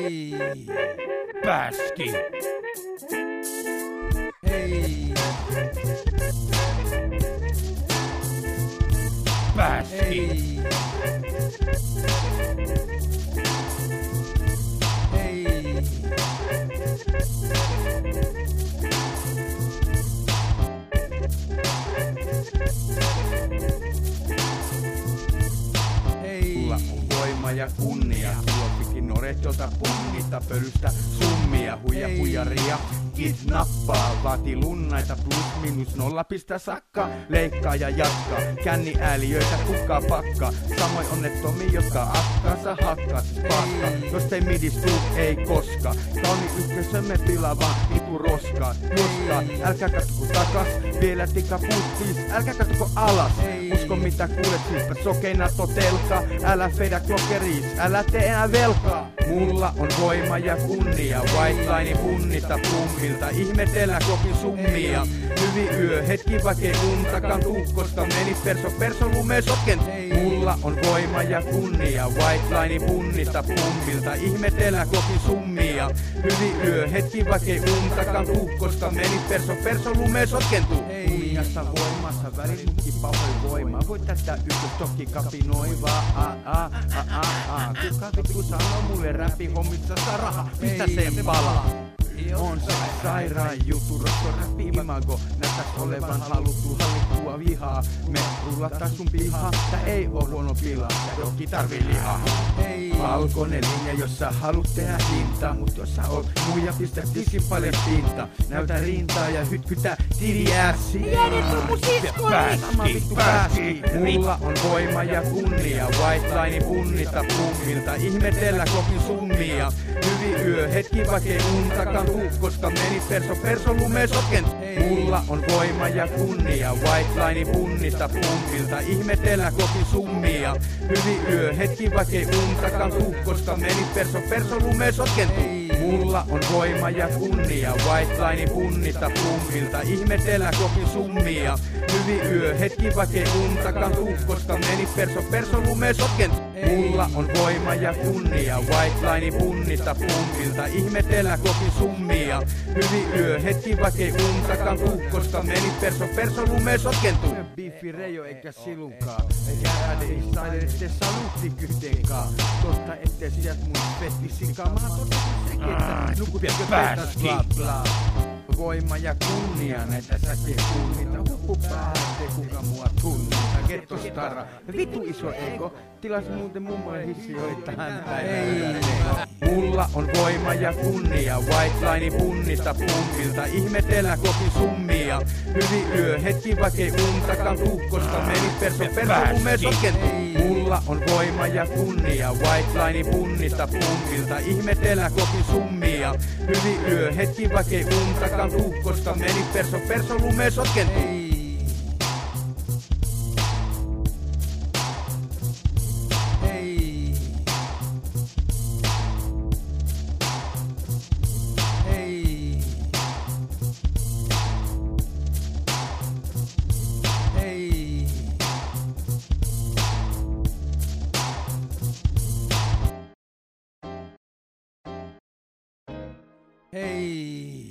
Hei, pääski. Hei, pääski. Hei, Sulla on voima ja kunnia, tuopikin noret, jolta punnita pölystä summia, huijaria. Kidnappaa, vaati lunnaita plus minus 0 sakka, leikkaa ja jatkaa, känni ääliöitä kuka pakka, samoin onnettomia, jotka akkansa hakkaa, siis paska, jos ei midistu, ei koska, kauni ykkösömme pilaa vaan vitu roskaa, älkää katko takas, vielä tika puuttiis, älkää katko alas, usko mitä kuulet siispä sokeina totelka, älä feida klokkeriis, älä tee enää velkaa. Mulla on voima ja kunnia, white line punnita pummilta, ihmetellä kokin summia. Hyvi yö, hetki vaikei untakaan tuukkosta, meni perso lumee sotken. Mulla on voima ja kunnia, white line punnita pummilta, ihmetellä kokin summia. Hyvi yö, hetki vaikei untakaan tuukkosta, meni perso lumee sotkentuu. Kunniassa voimassa, välitukki pahoin voima, voi tästä ykköstokki kapinoivaa, kuka vittu sanoo mulle räppi hommissa saa raha, mistä sen palaa? On se sairaan juttu, räppi imago, näyttäis olevan hallittua vihaa. Me rullattaa sun pihaa, tää ei oo huono pila, rokki tarvii lihaa. Valkoinen linja, jos sä haluut tehdä hintaa, mut jos sä oot muija, pistä tiskin paljon pinta. Näytä rintaa ja hytkytä tiriäsi. Pääski. Mulla on voima ja kunnia, white line punnita pummilta, ihmetellä kokin summia. Hyvi yö, hetki vaikei untakaan tuukkosta, meni perso lumee sotken. Mulla on voima ja kunnia, white line punnita pummilta, ihmetellä kokin summia. Hyvi yö, hetki vaikei untakaan tuukkosta, meni perso lumee sotken. Mulla on voima ja kunnia, white line punnita pummilta, ihmetellä kokin summia. Hyvi yö, hetki vaikei untakaan tuukkosta, meni perso lumee sotken. Mulla on voima ja kunnia, white line punnita pummilta, ihmetellä kokin summia. Hyvi yö, hetki vaikei untakaan tuukkosta, meni perso lumee sotkentuu. Bifi Reijo eikä silunkaa, jäädä ei saada ette salutti kyhtenkaan. Totta ette sieltä mun fettisikaa, mä oon totta sekin, että nukutkö petäs bla bla. Voima ja kunnia, näitä säkee kunnita, huppu päätte, kuka mua tunnita, gettostara. Vitu iso ego, tilas muuten mummolle hissi oli tähän päivään. Mulla on voima ja kunnia, white line punnita pummilta, ihmetellä kokin summia. Hyvi yö, hetki vaikei untakaan tuukkosta, meni perso lumee sotkentuu. Mulla on voima ja kunnia, white line punnita pummilta, ihmetellä kokin summia. Hyvi yö, hetki vaikei untakaan tuukkosta, meni perso lumee sotkentuu. hei, hei, hei, hei.